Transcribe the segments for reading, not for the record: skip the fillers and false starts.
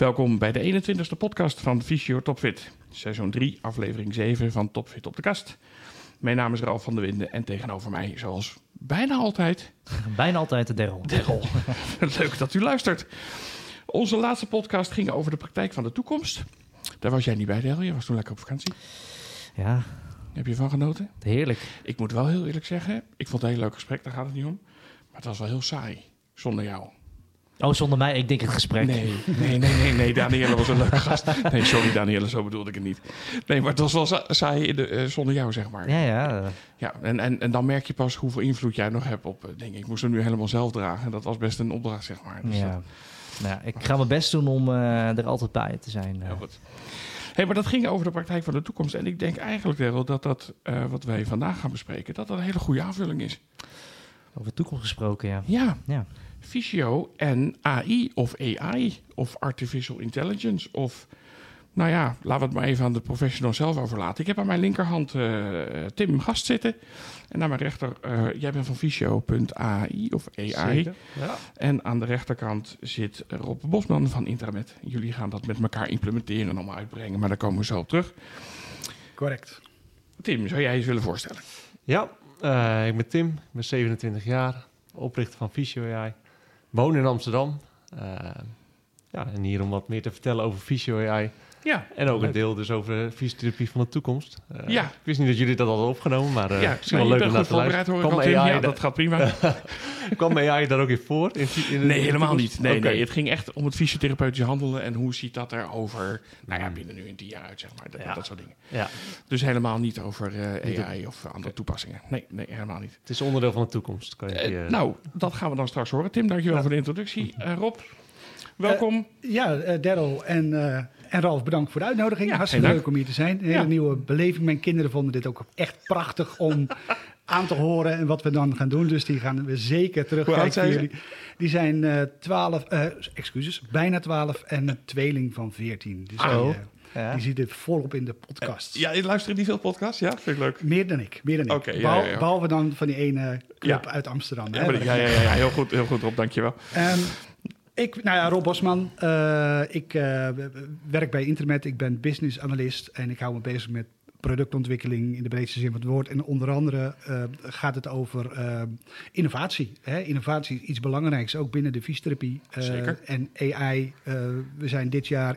Welkom bij de 21ste podcast van Fysio Topfit. Seizoen 3, aflevering 7 van Topfit op de kast. Mijn naam is Ralf van der Winden en tegenover mij, zoals bijna altijd... Bijna altijd de Derrel. Leuk dat u luistert. Onze laatste podcast ging over de praktijk van de toekomst. Daar was jij niet bij, Derrel. Je was toen lekker op vakantie. Ja. Heb je van genoten? Heerlijk. Ik moet wel heel eerlijk zeggen, ik vond het een heel leuk gesprek, daar gaat het niet om. Maar het was wel heel saai, zonder jou. Oh, zonder mij? Ik denk het gesprek. Nee, Danielle was een leuke gast. Nee, sorry Danielle, zo bedoelde ik het niet. Nee, maar het was wel saai zonder jou, zeg maar. Ja, en dan merk je pas hoeveel invloed jij nog hebt op dingen. Ik moest hem nu helemaal zelf dragen. Dat was best een opdracht, zeg maar. Dus ja. Nou, ik ga mijn best doen om er altijd bij te zijn. Heel goed. Hey, maar dat ging over de praktijk van de toekomst. En ik denk eigenlijk, Derrel, dat wat wij vandaag gaan bespreken... dat een hele goede aanvulling is. Over de toekomst gesproken, Ja. Fysio en AI of AI of artificial intelligence of... Nou ja, laten we het maar even aan de professional zelf overlaten. Ik heb aan mijn linkerhand Tim Gast zitten. En aan mijn rechter, jij bent van Fysio.ai of AI. Zeker, ja. En aan de rechterkant zit Rob Bosman van Intramed. Jullie gaan dat met elkaar implementeren en allemaal uitbrengen. Maar daar komen we zo op terug. Correct. Tim, zou jij je eens willen voorstellen? Ja, ik ben Tim. Ik ben 27 jaar. Oprichter van Fysio AI. Woon in Amsterdam. En hier om wat meer te vertellen over Fysio AI. Ja. En ook een deel dus over fysiotherapie van de toekomst. Ik wist niet dat jullie dat hadden opgenomen, maar misschien wel leuk om naar te luisteren. Kwam AI, dat gaat prima. Kwam AI daar ook in voor? Nee, helemaal niet. Nee, het ging echt om het fysiotherapeutisch handelen en hoe ziet dat er over, binnen nu in 10 jaar uit, zeg maar. Dat soort dingen. Ja. Dus helemaal niet over AI of andere toepassingen. Nee, helemaal niet. Het is onderdeel van de toekomst. Dat gaan we dan straks horen. Tim, dankjewel voor de introductie. Rob, welkom. Derrel en Ralf, bedankt voor de uitnodiging. Ja, hartstikke leuk om hier te zijn. Een hele nieuwe beleving. Mijn kinderen vonden dit ook echt prachtig om aan te horen en wat we dan gaan doen. Dus die gaan we zeker terugkijken voor jullie. Die zijn bijna 12 en een tweeling van 14. Dus die ziet dit volop in de podcast. Ja, luisteren die veel podcasts? Ja, vind ik leuk. Meer dan ik. Okay, Behalve dan van die ene club uit Amsterdam. Heel goed Rob, dankjewel. Rob Bosman. Ik werk bij Intramed. Ik ben business analyst en ik hou me bezig met productontwikkeling in de breedste zin van het woord. En onder andere gaat het over innovatie. Innovatie is iets belangrijks, ook binnen de fysiotherapie. Zeker. En AI. We zijn dit jaar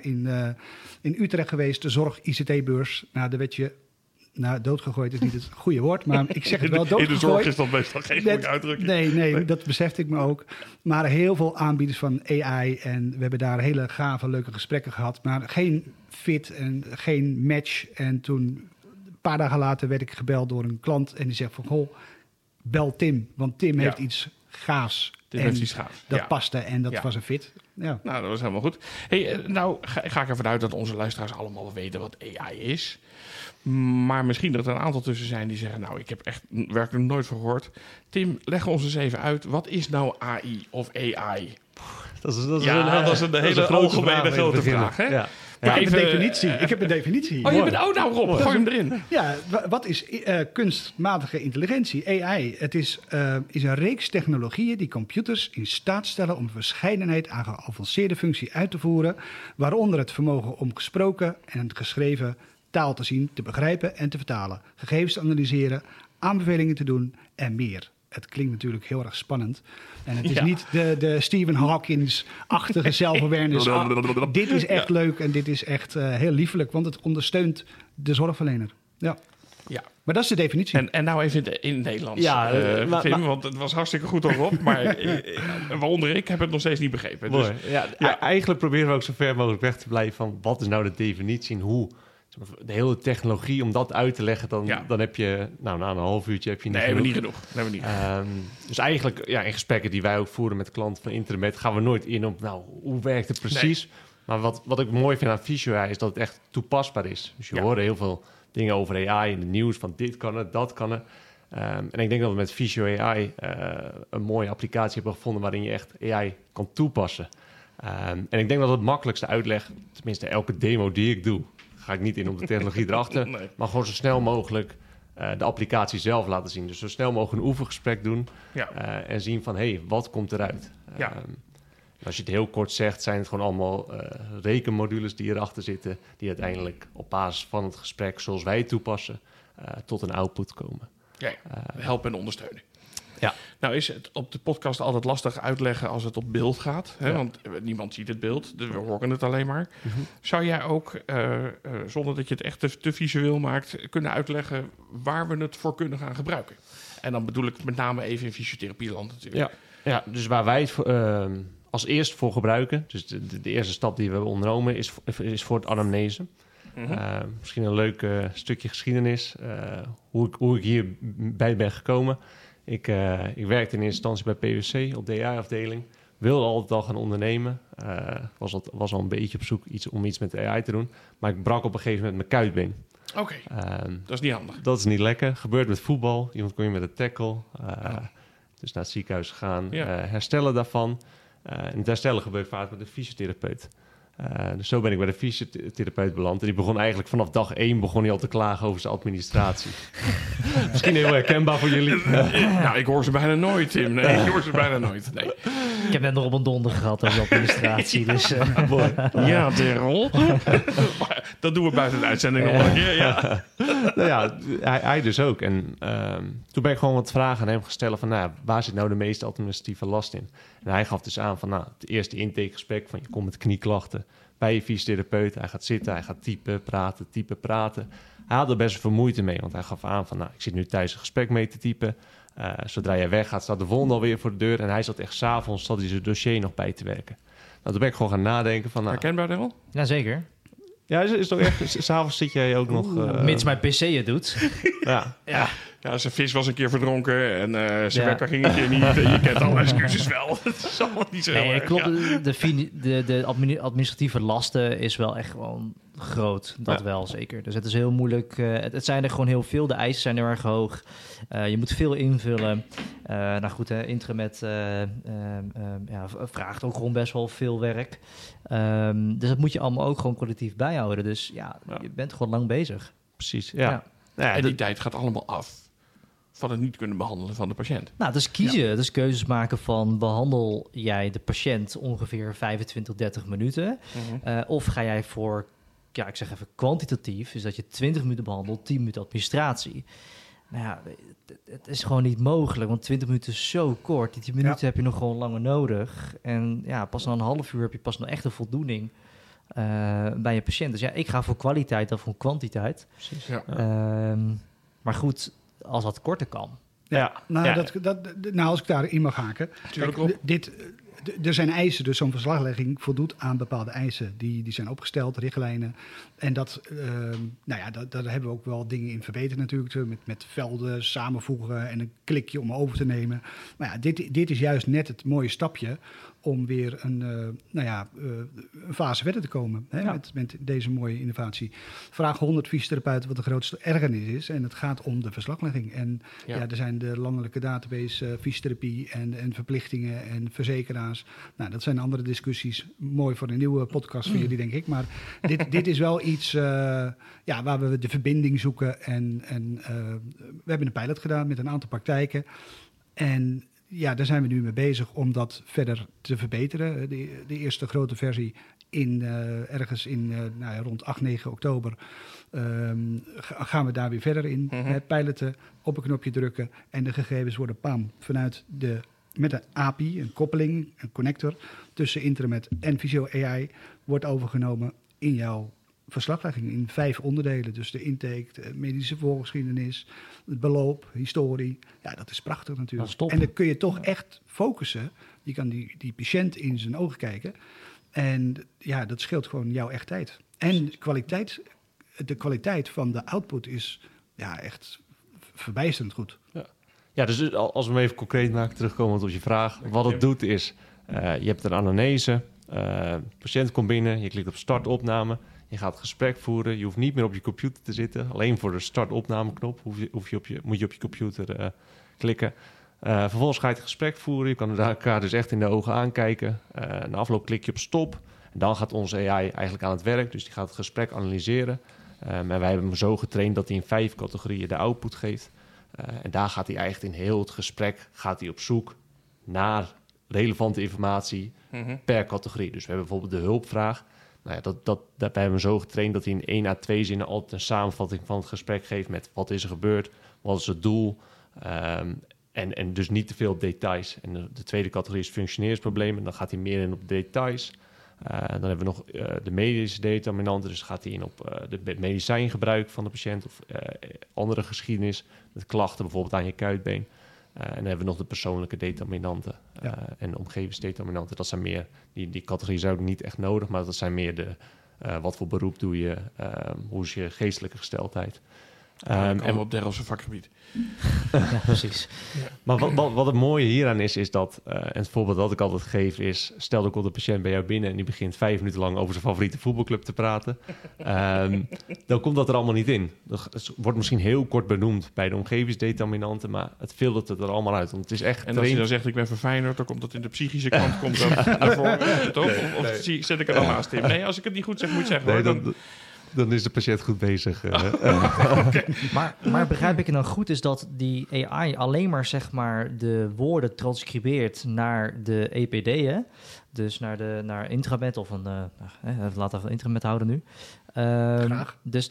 in Utrecht geweest, de zorg-ICT-beurs. Nou, daar werd je... doodgegooid is niet het goede woord, maar ik zeg het wel, doodgegooid. In de zorg is dat meestal geen goede uitdrukking. Nee, dat besefte ik me ook. Maar heel veel aanbieders van AI en we hebben daar hele gave, leuke gesprekken gehad, maar geen fit en geen match. En toen, een paar dagen later, werd ik gebeld door een klant en die zegt van, goh, bel Tim, want Tim heeft iets gaafs. Dat paste en dat was een fit. Ja. Nou, dat was helemaal goed. Hey, ga ik ervan uit dat onze luisteraars allemaal weten wat AI is. Maar misschien dat er een aantal tussen zijn die zeggen... ik heb echt werkelijk nooit van gehoord. Tim, leg ons eens even uit. Wat is nou AI of AI? Dat is een hele algemene grote vraag. Hè? Ja. Ik heb een definitie. Rob, gooi hem erin. Ja, wat is kunstmatige intelligentie, AI? Het is een reeks technologieën die computers in staat stellen... om een verscheidenheid aan geavanceerde functies uit te voeren... waaronder het vermogen om gesproken en geschreven taal te zien, te begrijpen en te vertalen... gegevens te analyseren, aanbevelingen te doen en meer. Het klinkt natuurlijk heel erg spannend. En het is niet de Stephen Hawkins-achtige self-awareness. Dit is echt leuk en dit is echt heel liefelijk, want het ondersteunt de zorgverlener. Ja. Maar dat is de definitie. En nou even in het Nederlands, Tim, want het was hartstikke goed op, maar waaronder ik heb het nog steeds niet begrepen. Dus, eigenlijk proberen we ook zo ver mogelijk weg te blijven van wat is nou de definitie en hoe... De hele technologie, om dat uit te leggen, dan heb je... na een half uurtje heb je niet genoeg. Hebben we niet genoeg. Dus eigenlijk, in gesprekken die wij ook voeren met klanten van Intramed... gaan we nooit in op, hoe werkt het precies? Nee. Maar wat ik mooi vind aan Fysio AI is dat het echt toepasbaar is. Dus je hoort heel veel dingen over AI in het nieuws... van dit kan het, dat kan het. En ik denk dat we met Fysio AI een mooie applicatie hebben gevonden... waarin je echt AI kan toepassen. En ik denk dat het makkelijkste uitleg... tenminste elke demo die ik doe... ga ik niet in op de technologie erachter, maar gewoon zo snel mogelijk de applicatie zelf laten zien. Dus zo snel mogelijk een oefengesprek doen en zien van, wat komt eruit? Als je het heel kort zegt, zijn het gewoon allemaal rekenmodules die erachter zitten, die uiteindelijk op basis van het gesprek, zoals wij het toepassen, tot een output komen. Ja, helpen en ondersteunen. Ja. Nou is het op de podcast altijd lastig uitleggen als het op beeld gaat. Hè? Ja. Want niemand ziet het beeld, we horen het alleen maar. Mm-hmm. Zou jij ook, zonder dat je het echt te visueel maakt, kunnen uitleggen waar we het voor kunnen gaan gebruiken? En dan bedoel ik met name even in fysiotherapieland natuurlijk. Ja, dus waar wij het als eerst voor gebruiken, dus de eerste stap die we hebben ondernomen, is voor het anamnese. Mm-hmm. Misschien een leuk stukje geschiedenis, hoe ik hierbij ben gekomen. Ik werkte in eerste instantie bij PwC op de AI-afdeling. Wilde altijd al gaan ondernemen. Was al een beetje op zoek om iets met AI te doen. Maar ik brak op een gegeven moment mijn kuitbeen. Oké, dat is niet handig. Dat is niet lekker. Gebeurt met voetbal. Iemand kon je met een tackle. Dus naar het ziekenhuis gaan. Ja. Herstellen daarvan. En het herstellen gebeurt vaak met een fysiotherapeut. Dus zo ben ik bij de fysiotherapeut beland. En die begon eigenlijk vanaf dag 1 al te klagen over zijn administratie. Misschien heel herkenbaar voor jullie. Nou, ik hoor ze bijna nooit, Tim. Nee, ik hoor ze bijna nooit. Nee. Ik heb net nog op een donder gehad over de administratie. Dus, Ja, Derrel. Dat doen we buiten de uitzending nog een keer. Ja. Nou ja, hij dus ook. En toen ben ik gewoon wat vragen aan hem gesteld van, nou, waar zit nou de meeste administratieve last in? En hij gaf dus aan van, nou, het eerste intakegesprek van je komt met knieklachten bij je fysiotherapeut. Hij gaat zitten, hij gaat typen, praten. Hij had er best veel moeite mee, want hij gaf aan van, nou, ik zit nu thuis een gesprek mee te typen. Zodra jij weggaat, staat de volgende alweer voor de deur. En hij zat echt 's avonds zijn dossier nog bij te werken. Nou, toen ben ik gewoon gaan nadenken van, nou, Herkenbaar, Derrel? Jazeker. ja, is toch echt, 's avonds zit jij ook nog... Mits mijn PC het doet. ja. Ja, zijn vis was een keer verdronken en zijn Ja. wekker ging een keer niet. Je kent alle excuses wel. Het is allemaal niet zo heel Nee, erg, klopt. ja. De administratieve lasten is wel echt gewoon groot. Dat wel, zeker. Dus het is heel moeilijk. Het zijn er gewoon heel veel. De eisen zijn heel erg hoog. Je moet veel invullen. Nou goed, Intramed vraagt ook gewoon best wel veel werk. Dus dat moet je allemaal ook gewoon collectief bijhouden. Dus ja, je bent gewoon lang bezig. Precies, Ja. ja. Nou ja, En die tijd gaat allemaal af van het niet kunnen behandelen van de patiënt. Nou, dus kiezen. Dus keuzes maken van behandel jij de patiënt ongeveer 25, 30 minuten. Of ga jij voor, ja, ik zeg even kwantitatief, dus dat je 20 minuten behandelt, 10 minuten administratie. Nou ja, het is gewoon niet mogelijk, want 20 minuten is zo kort. Die 10 minuten heb je nog gewoon langer nodig. En ja, pas na een half uur heb je pas nog echt een voldoening bij je patiënt. Dus ja, ik ga voor kwaliteit dan voor kwantiteit. precies. Ja. Maar goed, als dat korter kan. Ja. Nou, Ja. als ik daarin mag haken. Tuurlijk, Kijk, er zijn eisen, dus zo'n verslaglegging voldoet aan bepaalde eisen. Die zijn opgesteld, richtlijnen. En daar hebben we ook wel dingen in verbeterd natuurlijk. Met velden samenvoegen en een klikje om over te nemen. Maar ja, dit is juist net het mooie stapje om weer een fase verder te komen. Hè, met deze mooie innovatie. Vraag 100 fysiotherapeuten wat de grootste ergernis is. En het gaat om de verslaglegging. En er zijn de landelijke database fysiotherapie en verplichtingen en verzekeraars. Nou, dat zijn andere discussies. Mooi voor een nieuwe podcast voor jullie, denk ik. Maar dit is wel iets waar we de verbinding zoeken. En we hebben een pilot gedaan met een aantal praktijken. En ja, daar zijn we nu mee bezig om dat verder te verbeteren. De eerste grote versie ergens in rond 8, 9 oktober gaan we daar weer verder in. Piloten, op een knopje drukken en de gegevens worden met een API, een koppeling, een connector tussen Intramed en Physio AI wordt overgenomen in jouw verslaglegging in 5 onderdelen. Dus de intake, de medische voorgeschiedenis, het beloop, historie. Ja, dat is prachtig natuurlijk. Dat is top. En dan kun je toch echt focussen. Je kan die patiënt in zijn ogen kijken. En ja, dat scheelt gewoon jouw echt tijd. En de kwaliteit van de output is ja, echt verbijsterend goed. Ja, dus als we hem even concreet maken, terugkomend op je vraag. Wat het doet is, je hebt een anamnese, patiënt komt binnen, je klikt op start-opname, je gaat het gesprek voeren, je hoeft niet meer op je computer te zitten. Alleen voor de start-opname-knop moet je op je computer klikken. Vervolgens ga je het gesprek voeren, je kan elkaar dus echt in de ogen aankijken. Na afloop klik je op stop en dan gaat onze AI eigenlijk aan het werk. Dus die gaat het gesprek analyseren. En wij hebben hem zo getraind dat hij in 5 categorieën de output geeft. En daar gaat hij eigenlijk in heel het gesprek op zoek naar relevante informatie per categorie. Dus we hebben bijvoorbeeld de hulpvraag. Nou ja, wij hebben hem zo getraind dat hij in 1 à 2 zinnen altijd een samenvatting van het gesprek geeft met wat is er gebeurd, wat is het doel, en dus niet te veel op details. En de tweede categorie is functioneringsproblemen. Dan gaat hij meer in op details. Dan hebben we nog de medische determinanten. Dus gaat hij in op het medicijngebruik van de patiënt of andere geschiedenis, met klachten bijvoorbeeld aan je kuitbeen. En dan hebben we nog de persoonlijke determinanten en de omgevingsdeterminanten. Dat zijn meer, die categorie zijn ook niet echt nodig, maar dat zijn meer de wat voor beroep doe je, hoe is je geestelijke gesteldheid. En op Derrelse vakgebied. Ja, precies. Ja. Maar wat het mooie hieraan is dat, en het voorbeeld dat ik altijd geef is, stel dat komt de patiënt bij jou binnen en die begint 5 minuten lang over zijn favoriete voetbalclub te praten. Dan komt dat er allemaal niet in. Dat wordt misschien heel kort benoemd bij de omgevingsdeterminanten, maar het filtert het er allemaal uit. Want het is echt en als je dan zegt, ik ben van Feyenoord, dan komt dat in de psychische kant komt dat naar voren, toch? Of zet ik er dan naast in? Nee, als ik het niet goed zeg, moet je zeggen. Nee, dan is de patiënt goed bezig. Okay. Maar begrijp ik het dan goed, is dat die AI alleen maar, zeg maar, de woorden transcribeert naar de EPD'en, dus naar intramet of laten we intramet houden nu. Graag. Dus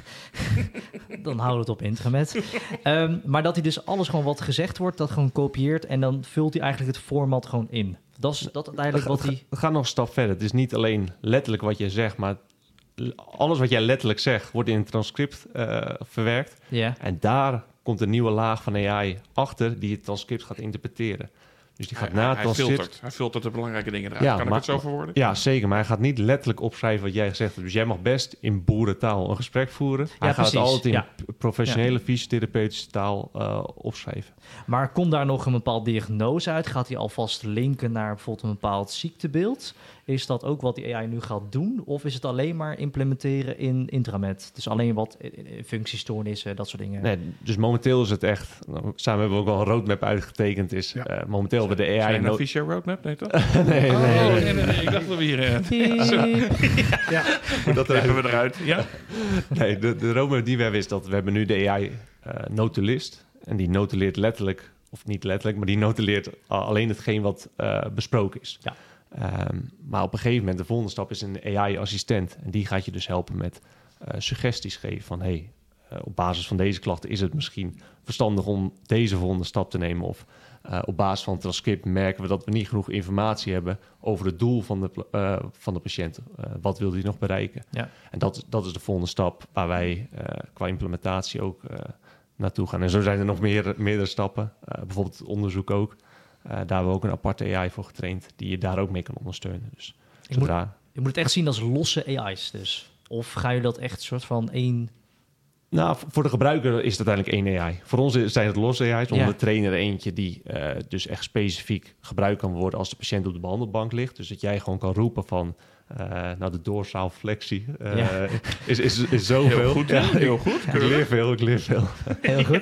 dan houden we het op intramet. Maar dat hij dus alles gewoon wat gezegd wordt, dat gewoon kopieert en dan vult hij eigenlijk het format gewoon in. Dat is uiteindelijk wat hij... We gaan nog een stap verder. Het is niet alleen letterlijk wat je zegt, maar alles wat jij letterlijk zegt, wordt in een transcript verwerkt. Yeah. En daar komt een nieuwe laag van AI achter die het transcript gaat interpreteren. Dus die gaat na het transcript... Hij filtert de belangrijke dingen eruit. Kan ik het zo verwoorden? Ja, zeker. Maar hij gaat niet letterlijk opschrijven wat jij gezegd hebt. Dus jij mag best in boerentaal een gesprek voeren. Hij gaat het altijd in professionele fysiotherapeutische taal opschrijven. Maar komt daar nog een bepaald diagnose uit? Gaat hij alvast linken naar bijvoorbeeld een bepaald ziektebeeld? Is dat ook wat die AI nu gaat doen? Of is het alleen maar implementeren in intramet? Dus alleen wat functiestoornissen, dat soort dingen? Nee, dus momenteel is het echt... Samen hebben we ook al een roadmap uitgetekend. Momenteel hebben de AI... Zijn een Fisher roadmap? Nee, toch? nee. Ik dacht dat we hier... Dat hebben we eruit. Ja? Nee, de roadmap die we hebben is dat we hebben nu de AI notulist. En die notuleert letterlijk, of niet letterlijk, maar die notuleert alleen hetgeen wat besproken is. Ja. Maar op een gegeven moment, de volgende stap is een AI-assistent. En die gaat je dus helpen met suggesties geven van... op basis van deze klachten is het misschien verstandig om deze volgende stap te nemen. Of op basis van het transcript merken we dat we niet genoeg informatie hebben over het doel van de patiënt. Wat wil die nog bereiken? Ja. En dat is de volgende stap waar wij qua implementatie ook naartoe gaan. En zo zijn er nog meerdere stappen. Bijvoorbeeld het onderzoek ook. Daar hebben we ook een aparte AI voor getraind die je daar ook mee kan ondersteunen. Dus je moet het echt zien als losse AI's dus. Of ga je dat echt soort van één... Nou, voor de gebruiker is het uiteindelijk één AI. Voor ons zijn het losse AI's. Onder de trainer eentje die dus echt specifiek gebruikt kan worden als de patiënt op de behandelbank ligt. Dus dat jij gewoon kan roepen van... de doorsaalflexie is zoveel. Heel goed, heel goed. Ik leer veel. Heel goed.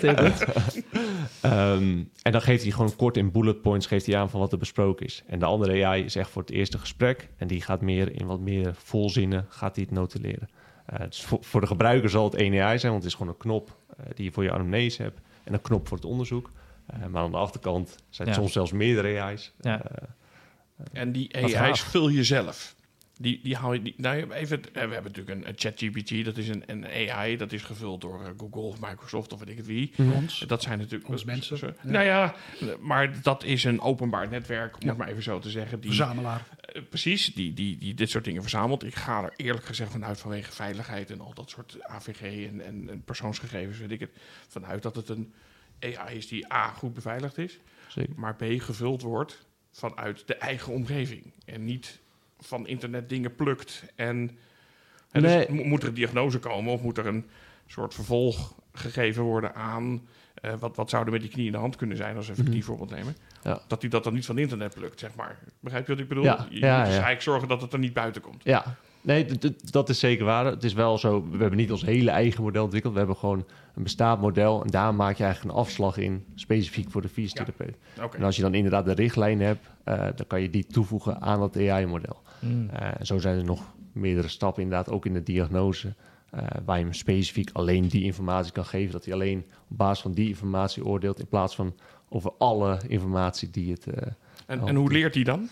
En dan geeft hij gewoon kort in bullet points aan van wat er besproken is. En de andere AI is echt voor het eerste gesprek. En die gaat meer in wat meer volzinnen gaat hij het notuleren. Dus voor de gebruiker zal het één AI zijn, want het is gewoon een knop die je voor je anamnese hebt. En een knop voor het onderzoek. Maar aan de achterkant zijn het soms zelfs meerdere AI's. En die AI's vul je zelf. Die hou je... Nou, even, we hebben natuurlijk een ChatGPT, dat is een AI, dat is gevuld door Google of Microsoft of weet ik het wie. Dat zijn natuurlijk... Ons mensen. Nou ja, maar dat is een openbaar netwerk, om het maar even zo te zeggen. Verzamelaar. Precies, die dit soort dingen verzamelt. Ik ga er eerlijk gezegd vanuit vanwege veiligheid en al dat soort AVG en persoonsgegevens, weet ik het, vanuit dat het een AI is die A, goed beveiligd is, Zeker. maar B, gevuld wordt vanuit de eigen omgeving en niet van internet dingen plukt. En dus moet er een diagnose komen of moet er een soort vervolg gegeven worden aan wat zou er met die knie in de hand kunnen zijn als we even die voorbeeld nemen. Ja. Dat hij dat dan niet van internet plukt, zeg maar. Begrijp je wat ik bedoel? Je moet dus eigenlijk zorgen dat het er niet buiten komt. Ja. Nee, dat is zeker waar. Het is wel zo, we hebben niet ons hele eigen model ontwikkeld. We hebben gewoon een bestaand model en daar maak je eigenlijk een afslag in, specifiek voor de fysiotherapeut. Ja. Okay. En als je dan inderdaad de richtlijn hebt, dan kan je die toevoegen aan dat AI-model. Zo zijn er nog meerdere stappen inderdaad, ook in de diagnose, waar je hem specifiek alleen die informatie kan geven. Dat hij alleen op basis van die informatie oordeelt in plaats van over alle informatie die het... En hoe leert hij dan?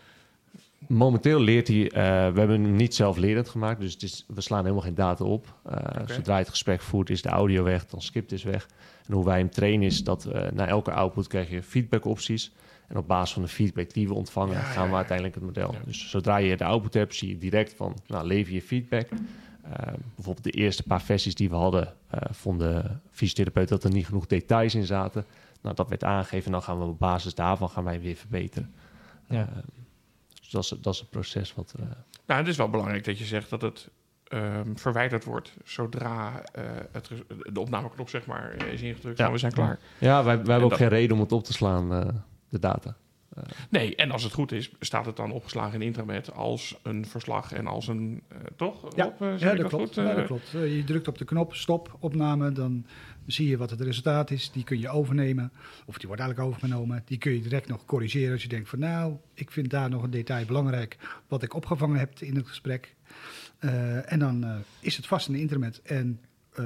Momenteel leert hij... we hebben hem niet zelflerend gemaakt, dus we slaan helemaal geen data op. Zodra je het gesprek voert, is de audio weg, dan skipt is weg. En hoe wij hem trainen is dat na elke output krijg je feedback-opties. En op basis van de feedback die we ontvangen, gaan we uiteindelijk het model. Ja. Dus zodra je de output hebt, zie je direct van, lever je feedback. Bijvoorbeeld de eerste paar versies die we hadden, vonden fysiotherapeuten dat er niet genoeg details in zaten. Nou, dat werd aangegeven en dan gaan we op basis daarvan weer verbeteren. Ja. Dus dat is het proces wat... Nou, het is wel belangrijk dat je zegt dat het verwijderd wordt zodra de opnameknop zeg maar is ingedrukt en we zijn klaar. Ja, wij hebben ook geen reden om het op te slaan, de data. Nee, en als het goed is, staat het dan opgeslagen in Intramed als een verslag en als een... toch? Ja, dat klopt. Dat klopt. Je drukt op de knop stop, opname, dan zie je wat het resultaat is. Die kun je overnemen, of die wordt eigenlijk overgenomen. Die kun je direct nog corrigeren als je denkt van ik vind daar nog een detail belangrijk wat ik opgevangen heb in het gesprek. En dan is het vast in de Intramed en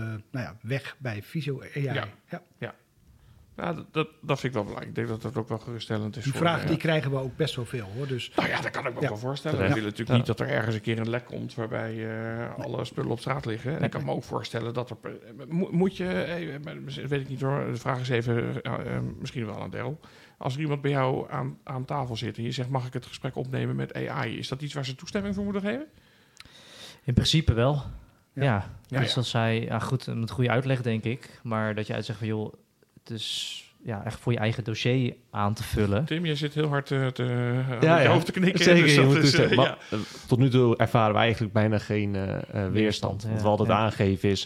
weg bij Visio AI. Ja. Nou, dat vind ik wel belangrijk. Ik denk dat dat ook wel geruststellend is. Die vragen die krijgen we ook best wel veel, hoor. Dus, dat kan ik me ook wel voorstellen. We willen natuurlijk niet dat er ergens een keer een lek komt waarbij alle spullen op straat liggen. En ik kan me ook voorstellen dat er... Moet je... weet ik niet hoor. De vraag is even misschien wel aan Daryl. Als er iemand bij jou aan tafel zit en je zegt, mag ik het gesprek opnemen met AI? Is dat iets waar ze toestemming voor moeten geven? In principe wel. Ja. Dus als zij... goed, met goede uitleg denk ik. Maar dat je uitzegt van, joh... Dus echt voor je eigen dossier aan te vullen. Tim, je zit heel hard je hoofd te knikken. Zeker, dus maar tot nu toe ervaren we eigenlijk bijna geen weerstand. Want wat het aangeven is...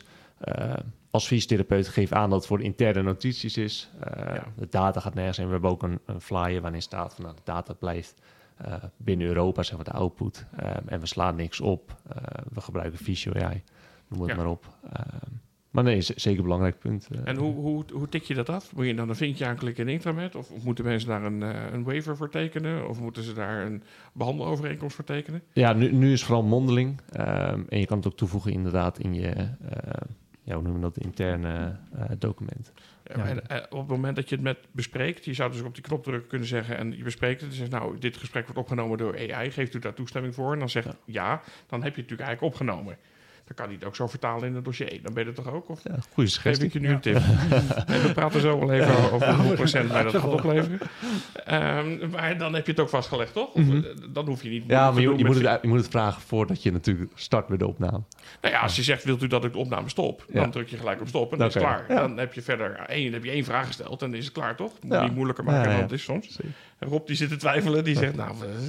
als fysiotherapeut geef aan dat het voor de interne notities is. De data gaat nergens in. We hebben ook een flyer waarin staat van... de data blijft binnen Europa, zeg maar de output. En we slaan niks op. We gebruiken Visio AI. Noem het maar op. Maar nee, zeker een belangrijk punt. En hoe tik je dat af? Moet je dan een vinkje aanklikken in Intramed? Of moeten mensen daar een waiver voor tekenen? Of moeten ze daar een behandelovereenkomst voor tekenen? Ja, nu is vooral mondeling. En je kan het ook toevoegen inderdaad in je, hoe noemen we dat, interne document. Op het moment dat je het bespreekt, je zou dus op die knop drukken kunnen zeggen en je bespreekt het. En zegt, dit gesprek wordt opgenomen door AI. Geeft u daar toestemming voor? En dan zegt ja, dan heb je het natuurlijk eigenlijk opgenomen. Dan kan hij het ook zo vertalen in het dossier. Dan ben je het toch ook? Of goeie suggestie. Geef ik je nu een tip. En we praten zo wel even over hoeveel % mij dat gaat opleveren. Maar dan heb je het ook vastgelegd, toch? Of, dan hoef je niet... Ja, maar je moet het vragen voordat je natuurlijk start met de opname. Nou ja, als je zegt, wilt u dat ik de opname stop? Dan druk je gelijk op stop en dan is het klaar. Ja. Dan heb je verder één vraag gesteld en dan is het klaar, toch? Moet niet moeilijker maken dan het is soms. En Rob die zit te twijfelen, die zegt,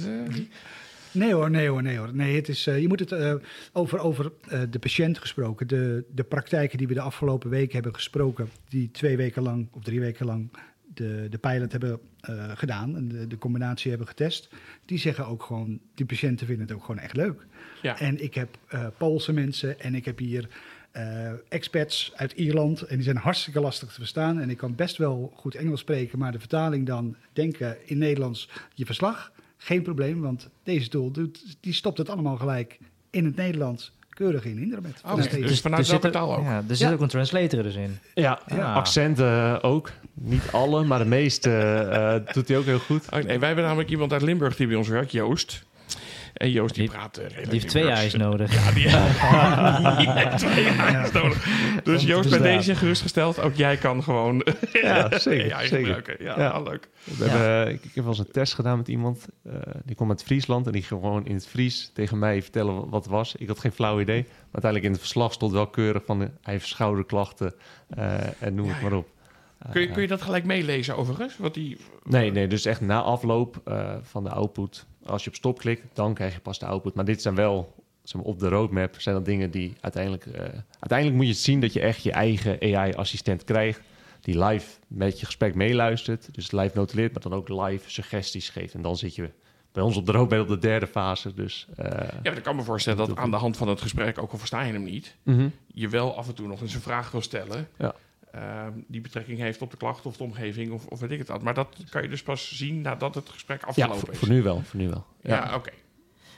Nee hoor. Nee, het is, je moet het over de patiënt gesproken. De praktijken die we de afgelopen weken hebben gesproken, die 2 weken lang of 3 weken lang de pilot hebben gedaan en de combinatie hebben getest, die zeggen ook gewoon, die patiënten vinden het ook gewoon echt leuk. Ja. En ik heb Poolse mensen en ik heb hier expats uit Ierland en die zijn hartstikke lastig te verstaan. En ik kan best wel goed Engels spreken, maar de vertaling dan denken in Nederlands je verslag. Geen probleem, want deze tool die stopt het allemaal gelijk in het Nederlands keurig in Intramed. Dus vanuit welke taal ook? Ja, er zit ook een translator dus in. Ja, accenten ook. Niet alle, maar de meeste doet hij ook heel goed. Oh, nee, wij hebben namelijk iemand uit Limburg die bij ons werkt, Joost. En Joost die praat redelijk. Die heeft 2 ijs nodig. Ja, die heeft 2 ijs nodig. Dus Joost, bij deze gerustgesteld, ook jij kan gewoon zeker gebruiken. Ja, leuk. Ik heb wel eens een test gedaan met iemand. Die kwam uit Friesland en die ging gewoon in het Fries tegen mij vertellen wat het was. Ik had geen flauw idee. Maar uiteindelijk in het verslag stond wel keurig van hij heeft schouderklachten en noem het maar op. Kun je dat gelijk meelezen overigens? Nee, dus echt na afloop van de output. Als je op stop klikt, dan krijg je pas de output. Maar dit zijn wel, zeg maar, op de roadmap zijn dat dingen die uiteindelijk moet je zien dat je echt je eigen AI-assistent krijgt. Die live met je gesprek meeluistert. Dus live notuleert, maar dan ook live suggesties geeft. En dan zit je bij ons op de roadmap op de 3e fase. Dus, ja, ik kan me voorstellen dat aan de hand van het gesprek, ook al versta je hem niet, je wel af en toe nog eens een vraag wil stellen. Ja. Die betrekking heeft op de klacht of de omgeving of weet ik het wat. Maar dat kan je dus pas zien nadat het gesprek afgelopen is. Voor nu wel. Ja, oké.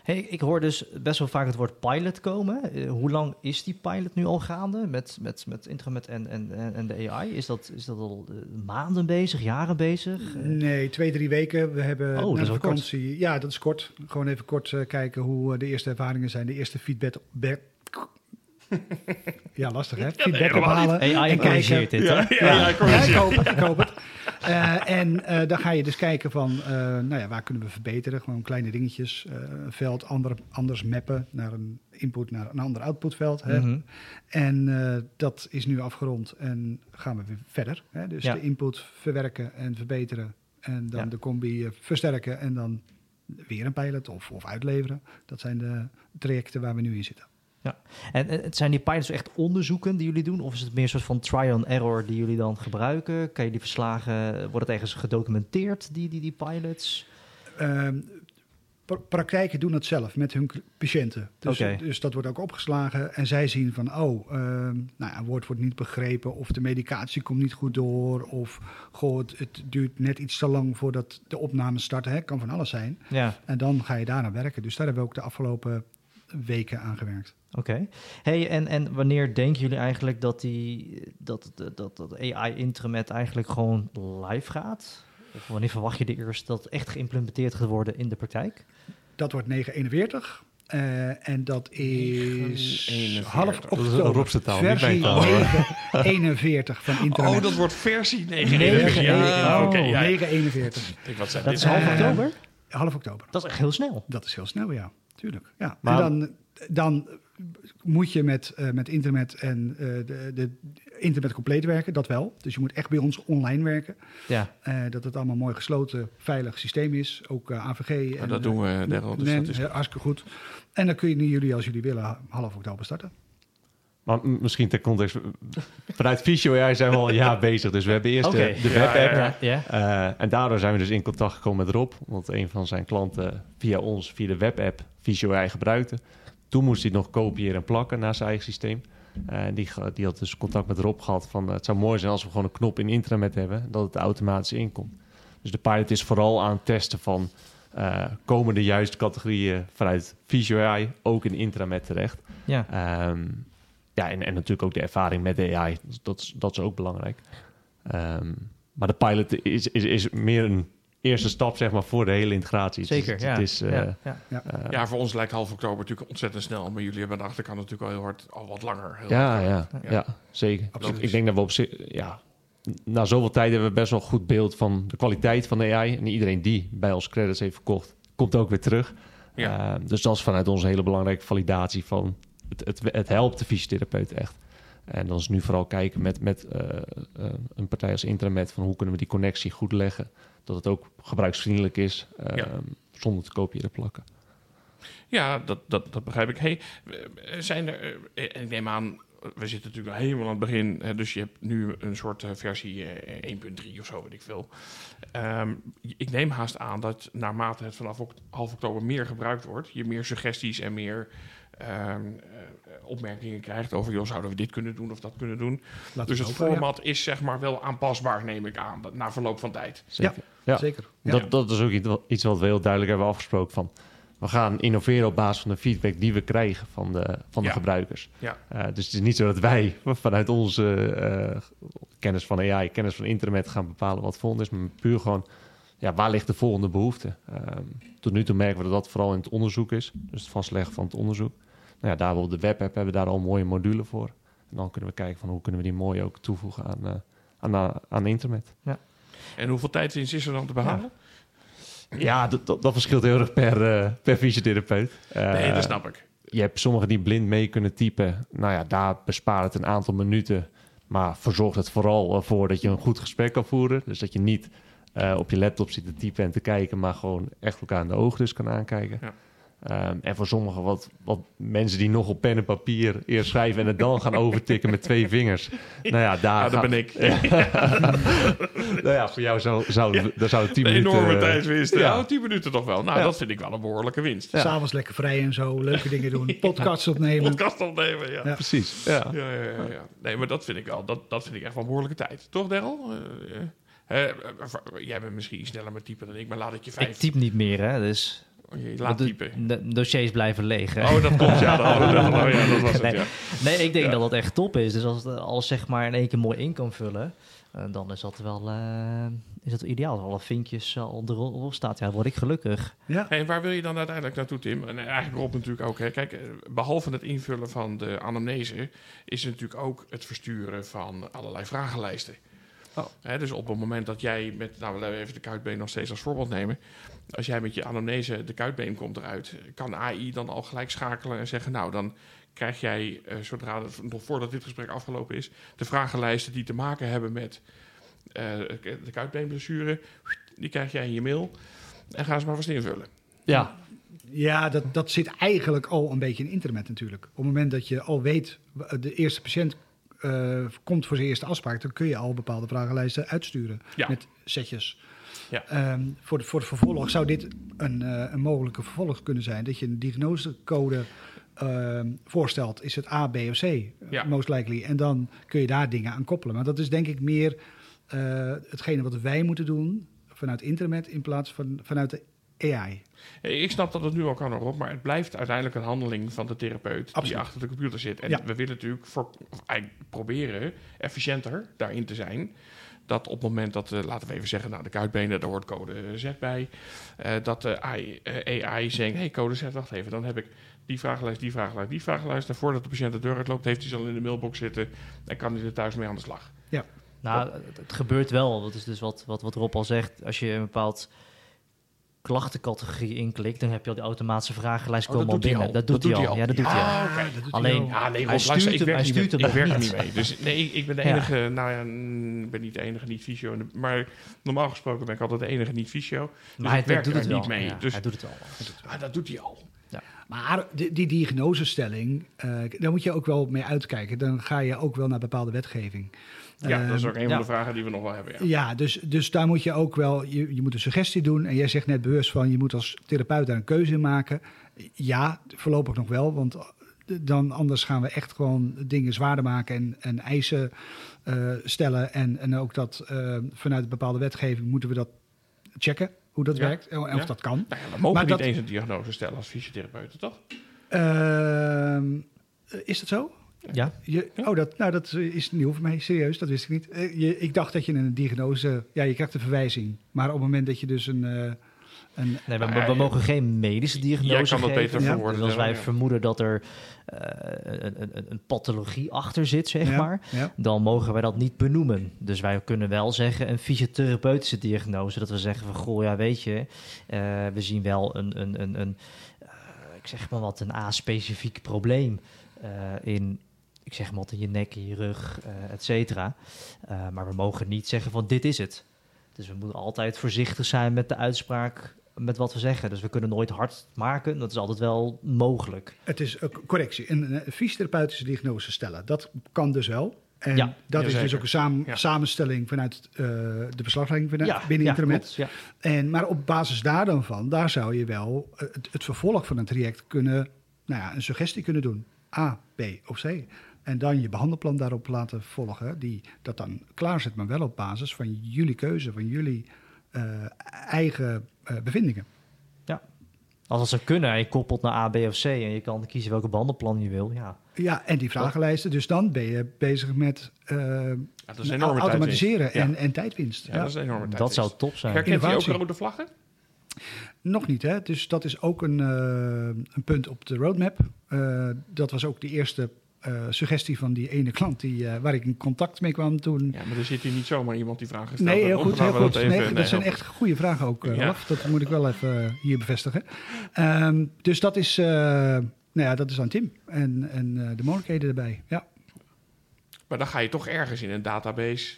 Hey, ik hoor dus best wel vaak het woord pilot komen. Hoe lang is die pilot nu al gaande met Intramed en de AI? Is dat al maanden bezig, jaren bezig? Nee, 2-3 weken. We hebben dat na is de wel vakantie... Ja, dat is kort. Gewoon even kort kijken hoe de eerste ervaringen zijn. De eerste feedback... Ja, lastig hè? Feedback ophalen. AI corrigeert dit, hè? Ja, Ik hoop het. En dan ga je dus kijken van, waar kunnen we verbeteren? Gewoon kleine dingetjes. Een veld anders mappen naar een input, naar een ander outputveld. Hè? Mhm. En dat is nu afgerond en gaan we weer verder. Hè? Dus de input verwerken en verbeteren. En dan de combi versterken en dan weer een pilot of uitleveren. Dat zijn de trajecten waar we nu in zitten. Ja, en zijn die pilots echt onderzoeken die jullie doen? Of is het meer een soort van trial and error die jullie dan gebruiken? Kan je die verslagen, wordt het ergens gedocumenteerd, die pilots? Praktijken doen het zelf met hun patiënten. Dus dat wordt ook opgeslagen. En zij zien van, een woord wordt niet begrepen... of de medicatie komt niet goed door... of het duurt net iets te lang voordat de opname start. Hè? Kan van alles zijn. Ja. En dan ga je daarna werken. Dus daar hebben we ook de afgelopen weken aan gewerkt. Oké. Hey, en wanneer denken jullie eigenlijk dat AI Intramed eigenlijk gewoon live gaat? Of wanneer verwacht je eerst dat echt geïmplementeerd gaat worden in de praktijk? Dat wordt 941. En dat is 941. half oktober. Rob z'n taal, versie 941 van Intramed. Oh, dat wordt versie 941. Ja, oké. 941. Dat is half oktober? Half oktober. Dat is echt heel snel. Dat is heel snel, ja. Tuurlijk. Ja. Maar, en dan moet je met Intramed en de Intramed compleet werken, dat wel. Dus je moet echt bij ons online werken. Ja. Dat het allemaal mooi gesloten, veilig systeem is. Ook AVG. En dat doen we, Daryl. Dus dat is hartstikke goed. En dan kun je jullie, als jullie willen, half oktober starten. Maar misschien ter context, vanuit Visio AI zijn we al een jaar bezig. Dus we hebben eerst de webapp. En daardoor zijn we dus in contact gekomen met Rob. Want een van zijn klanten via de webapp Visio AI gebruikte. Toen moest hij nog kopiëren en plakken naar zijn eigen systeem. Die had dus contact met Rob gehad van... het zou mooi zijn als we gewoon een knop in Intramed hebben... dat het automatisch inkomt. Dus de pilot is vooral aan het testen van... komen de juiste categorieën vanuit Visio AI ook in Intramed terecht. Ja. En natuurlijk ook de ervaring met de AI. Dat is ook belangrijk. Maar de pilot is meer een eerste stap, zeg maar, voor de hele integratie. Zeker, ja. Voor ons lijkt half oktober natuurlijk ontzettend snel. Maar jullie hebben aan de achterkant natuurlijk al heel hard, al wat langer. Ja, zeker. Ik denk dat we na zoveel tijd hebben we best wel een goed beeld van de kwaliteit van de AI. En iedereen die bij ons credits heeft verkocht, komt ook weer terug. Ja. Dus dat is vanuit ons een hele belangrijke validatie van... Het helpt de fysiotherapeut echt. En dan is nu vooral kijken met een partij als Intramed... van hoe kunnen we die connectie goed leggen. Dat het ook gebruiksvriendelijk is, zonder te kopiëren plakken. Ja, dat begrijp ik. Hey, zijn er... ik neem aan, we zitten natuurlijk nog helemaal aan het begin. Dus je hebt nu een soort versie 1.3 of zo, weet ik veel. Ik neem haast aan dat naarmate het vanaf half oktober meer gebruikt wordt... je meer suggesties en meer... opmerkingen krijgt over... joh, zouden we dit kunnen doen of dat kunnen doen. Dus het format is zeg maar wel aanpasbaar, neem ik aan... na verloop van tijd. Zeker. Ja, zeker. Ja. Dat is ook iets wat we heel duidelijk hebben afgesproken van... we gaan innoveren op basis van de feedback die we krijgen van de gebruikers. Ja. Dus het is niet zo dat wij vanuit onze kennis van AI... kennis van Intramed gaan bepalen wat volgende is... maar puur gewoon... waar ligt de volgende behoefte? Tot nu toe merken we dat vooral in het onderzoek is. Dus het vastleggen van het onderzoek. Daar op de webapp hebben we daar al een mooie module voor. En dan kunnen we kijken van hoe kunnen we die mooi ook toevoegen aan Intramed. Ja. En hoeveel tijdwinst is er dan te behalen? Ja, dat verschilt heel erg per fysiotherapeut. Nee, dat snap ik. Je hebt sommigen die blind mee kunnen typen. Daar bespaart het een aantal minuten. Maar verzorgt het vooral voor dat je een goed gesprek kan voeren. Dus dat je niet... op je laptop zit te typen en te kijken... maar gewoon echt elkaar in de ogen dus kan aankijken. Ja. En voor sommigen wat mensen die nog op pen en papier... eerst schrijven en het dan gaan overtikken met 2 vingers. Dat ben ik. Voor jou zou het 10 minuten... enorme tijdwinst. 10 minuten toch wel. Dat vind ik wel een behoorlijke winst. Ja. S'avonds lekker vrij en zo. Leuke dingen doen. Podcasts opnemen. Ja. Precies. Ja. Nee, maar dat vind ik wel. Dat vind ik echt wel een behoorlijke tijd. Toch, Daryl? Jij bent misschien sneller met typen dan ik, maar laat het je 5... Ik typ niet meer, hè, dus... Je laat typen. De dossiers blijven leeg. Hè? Oh, dat klopt. Ja, dat was het, ja. Nee, ik denk dat zeg top is. Dus als het alles zeg maar in één keer mooi in kan vullen, dan is dat wel ideaal. Als alle vinkjes al erop staat, ja, word ik gelukkig. Ja. En waar wil je dan uiteindelijk naartoe, Tim? En eigenlijk Rob natuurlijk ook. Hè. Kijk, behalve het invullen van de anamnese, is het natuurlijk ook het versturen van allerlei vragenlijsten. Oh. Hè, dus op het moment dat jij met, nou, we even de kuitbeen nog steeds als voorbeeld nemen. Als jij met je anamnese, de kuitbeen komt eruit, kan AI dan al gelijk schakelen en zeggen, nou, dan krijg jij, nog voordat dit gesprek afgelopen is, de vragenlijsten die te maken hebben met de kuitbeenblessure, die krijg jij in je mail en ga ze maar vast invullen. Ja. Ja, dat zit eigenlijk al een beetje in internet natuurlijk. Op het moment dat je al weet, de eerste patiënt komt voor zijn eerste afspraak, dan kun je al bepaalde vragenlijsten uitsturen met setjes. Ja. Voor de vervolg zou dit een mogelijke vervolg kunnen zijn, dat je een diagnosecode voorstelt. Is het A, B of C, most likely. En dan kun je daar dingen aan koppelen. Maar dat is denk ik meer hetgene wat wij moeten doen vanuit internet in plaats van vanuit de AI. Ik snap dat het nu al kan erop, maar het blijft uiteindelijk een handeling van de therapeut die achter de computer zit. En we willen natuurlijk proberen efficiënter daarin te zijn. Dat op het moment dat, laten we even zeggen, nou, de kuitbenen, daar hoort code Z bij. Dat de AI zegt, hey, code Z, wacht even, dan heb ik die vragenlijst. En voordat de patiënt de deur uitloopt, heeft hij ze al in de mailbox zitten en kan hij er thuis mee aan de slag. Ja. Nou, het gebeurt wel. Dat is dus wat Rob al zegt. Als je een bepaald klachtencategorie inklikt, dan heb je al die automatische vragenlijst komen al binnen. Dat doet hij al. Ja, dat doet hij al. Okay. Alleen, hij stuurt hem. Ik werk er niet mee. Dus nee, ik ben de enige, ik ben niet de enige niet-fysio. Maar normaal gesproken ben ik altijd de enige niet-fysio. Dus maar ik werk doet er het niet wel. mee. Ja, Dus hij doet het al. Dat doet hij al. Ja. Maar die diagnosestelling, daar moet je ook wel mee uitkijken. Dan ga je ook wel naar bepaalde wetgeving. Ja, dat is ook een van de vragen die we nog wel hebben. Ja, dus daar moet je ook wel, je moet een suggestie doen. En jij zegt net bewust van, je moet als therapeut daar een keuze in maken. Ja, voorlopig nog wel, want dan anders gaan we echt gewoon dingen zwaarder maken en eisen stellen. En ook dat vanuit een bepaalde wetgeving moeten we dat checken, hoe dat werkt en of dat kan. Nou ja, we mogen niet eens een diagnose stellen als fysiotherapeuten, toch? Is dat zo? Ja. Dat is nieuw voor mij. Serieus, dat wist ik niet. Ik dacht dat je een diagnose... Ja, je krijgt een verwijzing. Maar op het moment dat je dus we mogen geen medische diagnose geven. Kan dat beter verwoorden. Dus als wij vermoeden dat er een pathologie achter zit, zeg maar, dan mogen wij dat niet benoemen. Dus wij kunnen wel zeggen een fysiotherapeutische diagnose. Dat we zeggen van, goh, ja, weet je, we zien wel ik zeg maar wat, een A-specifiek probleem in... Ik zeg maar wat in je nek, in je rug, et cetera. Maar we mogen niet zeggen van dit is het. Dus we moeten altijd voorzichtig zijn met de uitspraak, met wat we zeggen. Dus we kunnen nooit hard maken. Dat is altijd wel mogelijk. Het is correctie. Een fysiotherapeutische diagnose stellen. Dat kan dus wel. En dat is dus ook een samenstelling vanuit de beslaglegging binnen internet. Klopt, maar op basis daar dan van, daar zou je wel het vervolg van een traject kunnen, een suggestie kunnen doen. A, B of C. En dan je behandelplan daarop laten volgen, die dat dan klaarzet, maar wel op basis van jullie keuze, van jullie eigen bevindingen. Ja, als dat zou kunnen, je koppelt naar A, B of C en je kan kiezen welke behandelplan je wil. Ja, en die vragenlijsten, dus dan ben je bezig met automatiseren en tijdwinst. Ja, dat is een enorme tijdwinst. Dat zou top zijn. Herkent hij ook rode vlaggen? Nog niet, hè? Dus dat is ook een punt op de roadmap. Dat was ook de eerste suggestie van die ene klant waar ik in contact mee kwam toen. Ja, maar er zit hier niet zomaar iemand die vragen stelt. Nee, heel goed. Dat zijn echt goede vragen ook, Ralf. Dat moet ik wel even hier bevestigen. Dus dat is, dat is aan Tim en de mogelijkheden erbij. Ja. Maar dan ga je toch ergens in een database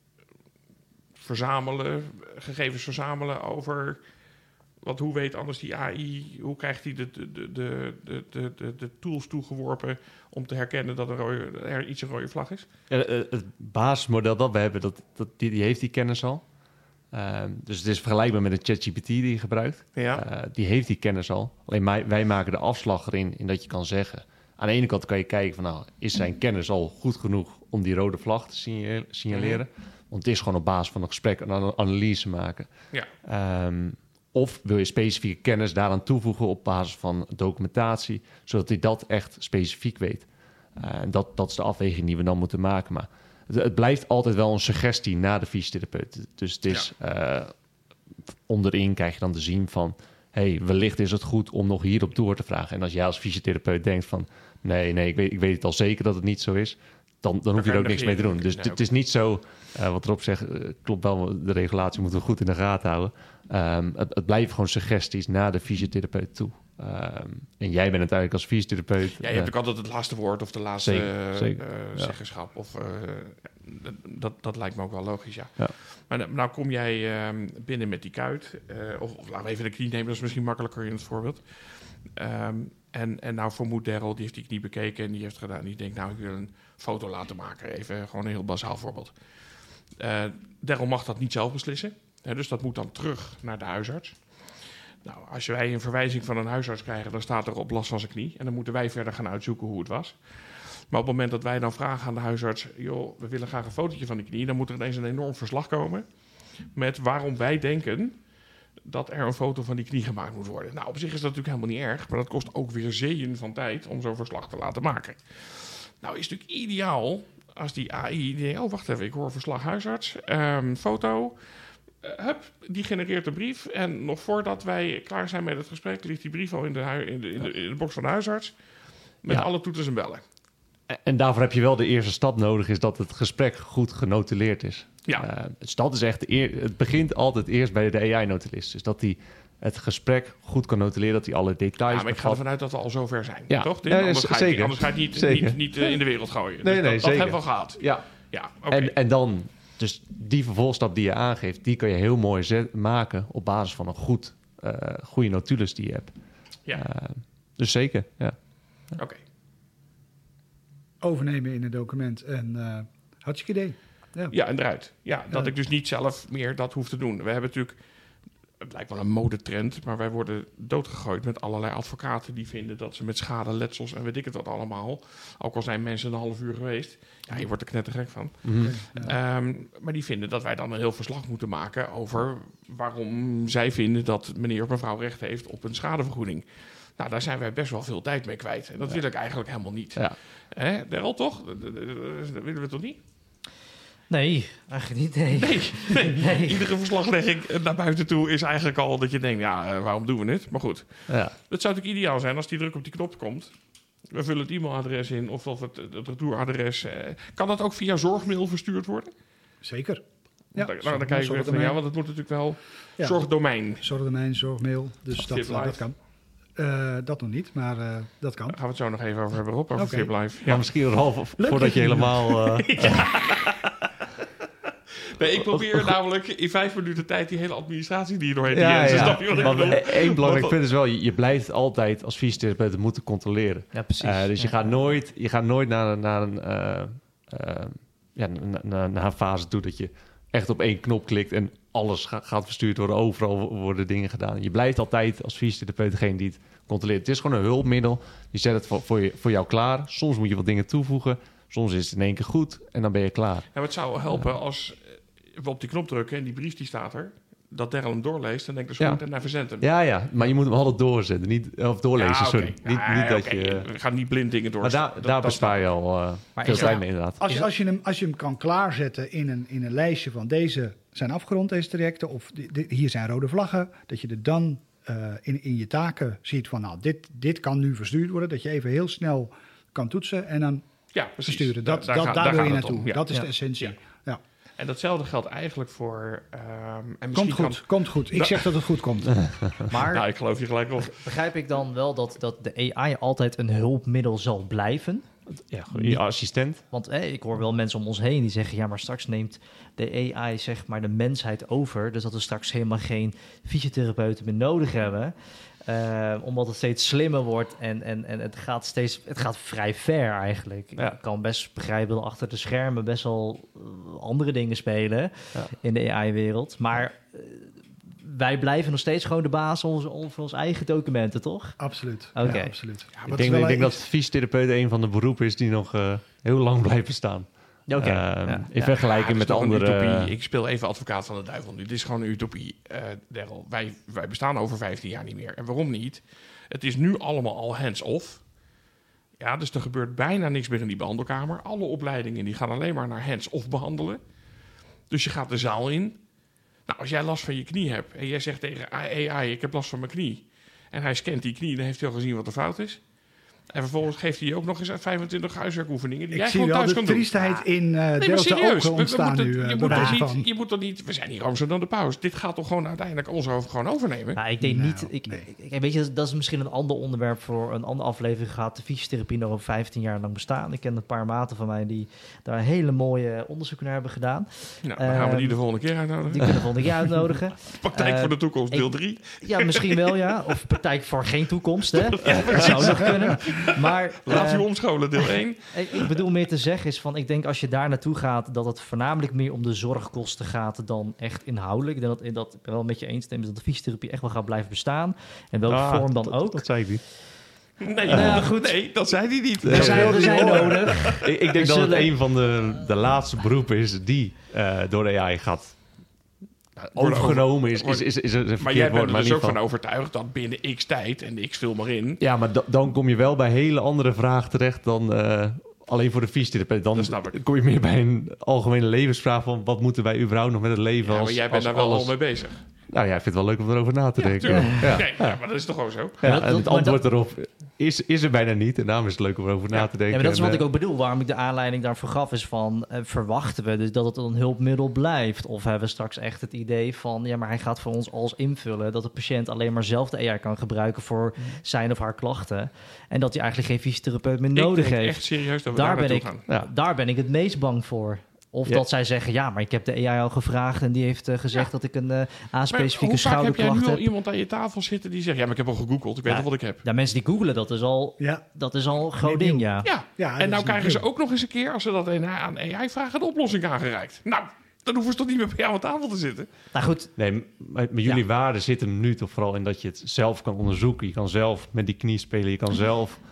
gegevens verzamelen over... Want hoe weet anders die AI, hoe krijgt hij de tools toegeworpen om te herkennen dat er iets een rode vlag is? Ja, het basismodel dat we hebben, die heeft die kennis al. Dus het is vergelijkbaar met een ChatGPT die je gebruikt. Ja. Die heeft die kennis al. Alleen wij maken de afslag erin in dat je kan zeggen... Aan de ene kant kan je kijken van is zijn kennis al goed genoeg om die rode vlag te signaleren? Want het is gewoon op basis van een gesprek een analyse maken. Ja. Of wil je specifieke kennis daaraan toevoegen op basis van documentatie, zodat hij dat echt specifiek weet. En dat is de afweging die we dan moeten maken. Maar het blijft altijd wel een suggestie naar de fysiotherapeut. Dus het is onderin krijg je dan te zien van, wellicht is het goed om nog hierop door te vragen. En als jij als fysiotherapeut denkt van, nee, ik weet het al zeker dat het niet zo is, dan hoef je er ook niks mee te doen. Dus het is niet zo, wat erop zegt, klopt wel, de regulatie moeten we goed in de gaten houden. Het blijft gewoon suggesties naar de fysiotherapeut toe. En jij bent uiteindelijk als fysiotherapeut... Ja, je hebt ook altijd het laatste woord of de laatste zeker. zeggenschap. Of, dat lijkt me ook wel logisch, ja. Maar nou kom jij binnen met die kuit. Of laten we even de knie nemen, dat is misschien makkelijker in het voorbeeld. En nou vermoedt Daryl, die heeft die knie bekeken en die heeft gedaan. Die denkt, nou, ik wil een foto laten maken. Even gewoon een heel bazaal voorbeeld. Daryl mag dat niet zelf beslissen. Dus dat moet dan terug naar de huisarts. Nou, als wij een verwijzing van een huisarts krijgen, dan staat er op last van zijn knie. En dan moeten wij verder gaan uitzoeken hoe het was. Maar op het moment dat wij dan vragen aan de huisarts, joh, we willen graag een fotootje van die knie, dan moet er ineens een enorm verslag komen met waarom wij denken dat er een foto van die knie gemaakt moet worden. Nou, op zich is dat natuurlijk helemaal niet erg, maar dat kost ook weer zeeën van tijd om zo'n verslag te laten maken. Nou, is het natuurlijk ideaal als die AI denkt, oh, wacht even, ik hoor verslag huisarts, foto. Die genereert een brief. En nog voordat wij klaar zijn met het gesprek, ligt die brief al in de box van de huisarts. Met alle toeters en bellen. En daarvoor heb je wel de eerste stap nodig, is dat het gesprek goed genotuleerd is. Ja. Dus dat is echt het begint altijd eerst bij de AI-notulist. Dus dat hij het gesprek goed kan notuleren, dat hij alle details... Ja, maar ik ga ervan uit dat we al zover zijn. Ja. Toch? Ja, anders ga je het niet in de wereld gooien. Nee, dat hebben we al gehad. Ja. Okay. En dan... Dus die vervolgstap die je aangeeft, die kan je heel mooi maken op basis van een goede notulus die je hebt. Ja. Dus zeker, ja. Oké. Overnemen in een document en hartstikke idee. Ja, en eruit. Ja, dat ik dus niet zelf meer dat hoef te doen. We hebben natuurlijk, het lijkt wel een modetrend, maar wij worden doodgegooid met allerlei advocaten die vinden dat ze met schade, letsels en weet ik het wat allemaal, ook al zijn mensen een half uur geweest, ja, je wordt er knettergek van. Mm-hmm. Maar die vinden dat wij dan een heel verslag moeten maken over waarom zij vinden dat meneer of mevrouw recht heeft op een schadevergoeding. Nou, daar zijn wij best wel veel tijd mee kwijt. En dat wil ik eigenlijk helemaal niet. Ja. Daryl, toch? Dat willen we toch niet? Nee, eigenlijk niet. Nee. Iedere verslaglegging naar buiten toe is eigenlijk al dat je denkt, waarom doen we dit? Maar goed, Het zou natuurlijk ideaal zijn als die druk op die knop komt. We vullen het e-mailadres in of het retouradres. Kan dat ook via zorgmail verstuurd worden? Zeker. Ja, dan kijk je even want het moet natuurlijk wel zorgdomein. Zorgdomein, zorgmail, dus dat kan. Dat nog niet, maar dat kan. Daar gaan we het zo nog even over hebben, Rob, over FibLife. Ja, misschien een half voordat je helemaal... Nee, ik probeer namelijk in 5 minuten tijd die hele administratie die je doorheen Eén belangrijk punt is wel, je blijft altijd als fysiotherapeut moeten controleren. Ja, precies. Dus je gaat nooit naar een fase toe dat je echt op één knop klikt en alles gaat verstuurd worden. Overal worden dingen gedaan. Je blijft altijd als fysiotherapeut degene die het controleert. Het is gewoon een hulpmiddel. Je zet het voor jou klaar. Soms moet je wat dingen toevoegen. Soms is het in één keer goed en dan ben je klaar. Ja, het zou helpen als we op die knop drukken en die brief die staat er, dat Daryl hem doorleest en denkt dus goed en hij verzendt hem. Ja, maar je moet hem altijd doorzetten, doorlezen, sorry. Niet dat je... We gaan niet blind dingen door. Maar daar bespaar je al veel tijd mee inderdaad. Als je hem kan klaarzetten in een lijstje van deze zijn afgerond, deze trajecten, of hier zijn rode vlaggen, dat je er dan in je taken ziet van, nou, dit kan nu verstuurd worden, dat je even heel snel kan toetsen en dan versturen. Daar wil je naartoe. Ja. Dat is de essentie. Ja. En datzelfde geldt eigenlijk voor... Komt goed. Ik zeg dat het goed komt. Maar ik geloof je gelijk op. Begrijp ik dan wel dat de AI altijd een hulpmiddel zal blijven? Ja, je assistent. Want ik hoor wel mensen om ons heen die zeggen, ja, maar straks neemt de AI zeg maar de mensheid over. Dus dat we straks helemaal geen fysiotherapeuten meer nodig hebben. Omdat het steeds slimmer wordt en het gaat vrij ver eigenlijk. Ja. Ik kan best begrijpen dat achter de schermen best wel andere dingen spelen in de AI-wereld. Maar wij blijven nog steeds gewoon de baas van onze eigen documenten, toch? Absoluut. Oké. Ja, absoluut. Ik denk dat fysiotherapeut een van de beroepen is die nog heel lang blijft bestaan. Oké. In vergelijking met het is toch een andere... utopie. Ik speel even advocaat van de duivel nu. Dit is gewoon een utopie, Daryl. Wij bestaan over 15 jaar niet meer. En waarom niet? Het is nu allemaal al hands-off. Ja, dus er gebeurt bijna niks meer in die behandelkamer. Alle opleidingen die gaan alleen maar naar hands-off behandelen. Dus je gaat de zaal in. Nou, als jij last van je knie hebt en jij zegt tegen AI, ik heb last van mijn knie. En hij scant die knie, dan heeft hij al gezien wat er fout is. En vervolgens geeft hij ook nog eens 25 huiswerkoefeningen die jij gewoon thuis kan doen. Ik zie wel de triestheid in Delta ook ontstaan nu. Je moet toch niet... We zijn hier Amsterdam de Paus. Dit gaat toch gewoon uiteindelijk ons gewoon overnemen? Nou, ik denk niet... Weet je, dat is misschien een ander onderwerp voor een andere aflevering. Gaat de fysiotherapie nog over 15 jaar lang bestaan? Ik ken een paar maten van mij die daar hele mooie onderzoeken naar hebben gedaan. Nou, dan gaan we die de volgende keer uitnodigen. Die kunnen we de volgende keer uitnodigen. Praktijk voor de toekomst, deel 3. Ja, misschien wel, ja. Of praktijk voor geen toekomst, hè. Dat zou nog kunnen. Maar, laat u omscholen, deel 1. Ik bedoel meer te zeggen is van... Ik denk als je daar naartoe gaat... dat het voornamelijk meer om de zorgkosten gaat... dan echt inhoudelijk. Ik denk dat ik wel met je eens ben... dat de fysiotherapie echt wel gaat blijven bestaan. En welke vorm dan ook. Dat zei ik niet. Nee, dat zei hij niet. Er zijn nodig. Ik denk dat het een van de laatste beroepen is... die door AI gaat... overgenomen is een maar jij bent er dus ook van overtuigd dat binnen x tijd, en x vul maar in... Ja, maar dan kom je wel bij hele andere vragen terecht dan alleen voor de fysiotherapeut. Dan kom je meer bij een algemene levensvraag van wat moeten wij überhaupt nog met het leven maar jij bent daar wel al mee bezig. Nou ja, ik vind het wel leuk om erover na te denken. Maar dat is toch gewoon zo? Ja, en het antwoord erop is er bijna niet. En daarom is het leuk om erover na te denken. Ja, maar dat is wat ik ook bedoel. Waarom ik de aanleiding daarvoor gaf is van... verwachten we dus dat het een hulpmiddel blijft? Of hebben we straks echt het idee van... ja, maar hij gaat voor ons alles invullen... dat de patiënt alleen maar zelf de AI kan gebruiken... voor zijn of haar klachten. En dat hij eigenlijk geen fysiotherapeut meer nodig heeft. Echt serieus dat we daar naartoe gaan. Daar ben ik het meest bang voor. Of dat zij zeggen, ja, maar ik heb de AI al gevraagd... en die heeft gezegd dat ik een A-specifieke schouderklacht heb. Hoe vaak heb jij nu al iemand aan je tafel zitten die zegt... ja, maar ik heb al gegoogeld, ik weet al wat ik heb. Ja, mensen die googelen, dat is al een groot ding, ja. En nou krijgen ze ook nog eens een keer... als ze dat aan AI vragen, de oplossing aangereikt. Nou, dan hoeven ze toch niet meer bij jou aan tafel te zitten. Nou goed. Nee, maar jullie waarden zitten nu toch vooral in dat je het zelf kan onderzoeken. Je kan zelf met die knie spelen, je kan zelf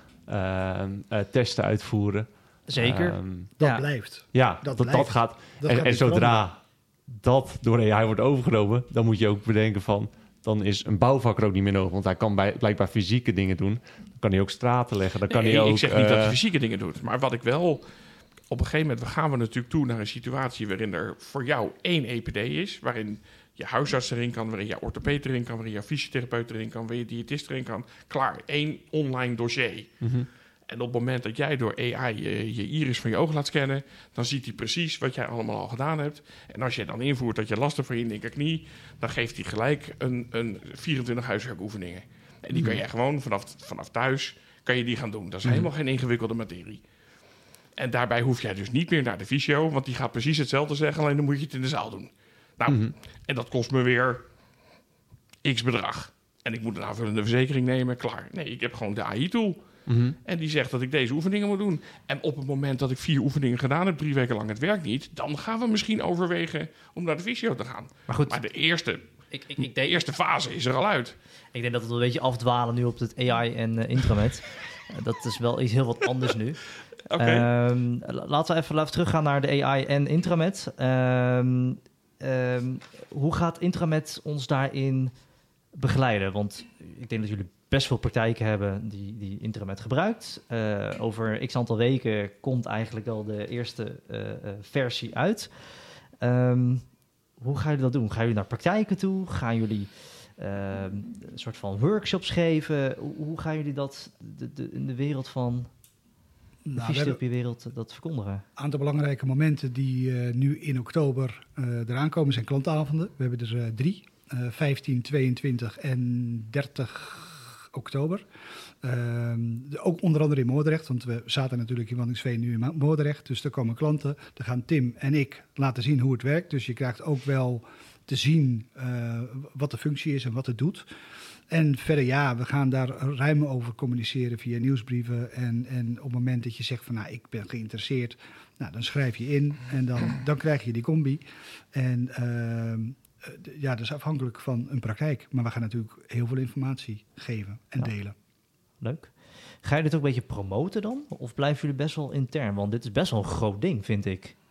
testen uitvoeren... Zeker. Dat blijft. Ja, dat gaat. En zodra dat door AI wordt overgenomen, dan moet je ook bedenken van... dan is een bouwvakker ook niet meer nodig. Want hij kan blijkbaar fysieke dingen doen. Dan kan hij ook straten leggen. Dan kan hij ook, ik zeg niet dat hij fysieke dingen doet. Maar wat ik wel... Op een gegeven moment gaan we natuurlijk toe naar een situatie... waarin er voor jou 1 EPD is. Waarin je huisarts erin kan, waarin je orthopeet erin kan... waarin je fysiotherapeut erin kan, waarin je diëtist erin kan. Klaar, 1 online dossier. Mm-hmm. En op het moment dat jij door AI je iris van je oog laat scannen... dan ziet hij precies wat jij allemaal al gedaan hebt. En als je dan invoert dat je last hebt van je linkerknie... dan geeft hij gelijk een 24 huiswerkoefeningen. En die kan jij gewoon vanaf thuis kan je die gaan doen. Dat is helemaal geen ingewikkelde materie. En daarbij hoef jij dus niet meer naar de fysio... want die gaat precies hetzelfde zeggen... alleen dan moet je het in de zaal doen. Nou, en dat kost me weer x bedrag. En ik moet een aanvullende verzekering nemen, klaar. Nee, ik heb gewoon de AI-tool... Mm-hmm. En die zegt dat ik deze oefeningen moet doen. En op het moment dat ik 4 oefeningen gedaan heb, 3 weken lang het werkt niet... dan gaan we misschien overwegen om naar de fysio te gaan. Maar goed, de eerste fase is er al uit. Ik denk dat we een beetje afdwalen nu op het AI en intranet. Dat is wel iets heel wat anders nu. Laten we even teruggaan naar de AI en intranet. Hoe gaat intranet ons daarin begeleiden? Want ik denk dat jullie best veel praktijken hebben die intranet gebruikt. Over x aantal weken komt eigenlijk al de eerste versie uit. Hoe gaan jullie dat doen? Gaan jullie naar praktijken toe? Gaan jullie een soort van workshops geven? Hoe gaan jullie dat in de wereld van de fysiotherapiewereld dat verkondigen? Een aantal belangrijke momenten die nu in oktober eraan komen zijn klantavonden. We hebben er 3. 15, 22 en 30 oktober. Ook onder andere in Moordrecht, want we zaten natuurlijk in Waddinxveen nu in Moordrecht. Dus er komen klanten, daar gaan Tim en ik laten zien hoe het werkt. Dus je krijgt ook wel te zien wat de functie is en wat het doet. En verder, we gaan daar ruim over communiceren via nieuwsbrieven. En op het moment dat je zegt van, ik ben geïnteresseerd, dan schrijf je in en dan krijg je die combi. En dat is afhankelijk van een praktijk. Maar we gaan natuurlijk heel veel informatie geven en delen. Leuk. Ga je dit ook een beetje promoten dan? Of blijven jullie best wel intern? Want dit is best wel een groot ding, vind ik.